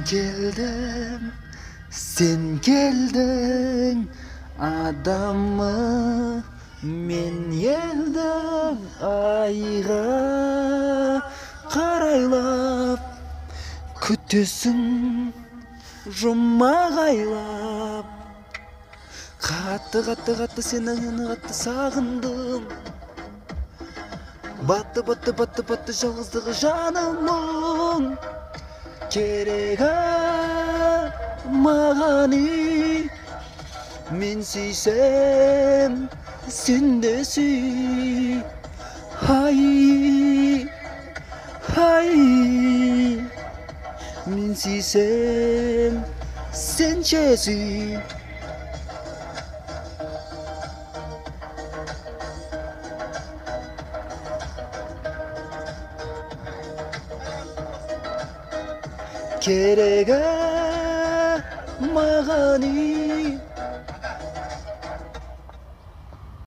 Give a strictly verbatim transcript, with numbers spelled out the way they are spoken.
Geldim, sen geldin adamı, men geldim ayga karaylap, kütüsün жұмағайлап. Қатты қатты қатты сені қатты сағындым, батты батты батты батты жалғыздығы жанымның. Керегі маған үй, мен сүйсем сен де сүй. Ай, ай, мен сүйсем сен же сүй. Керегі маған үй,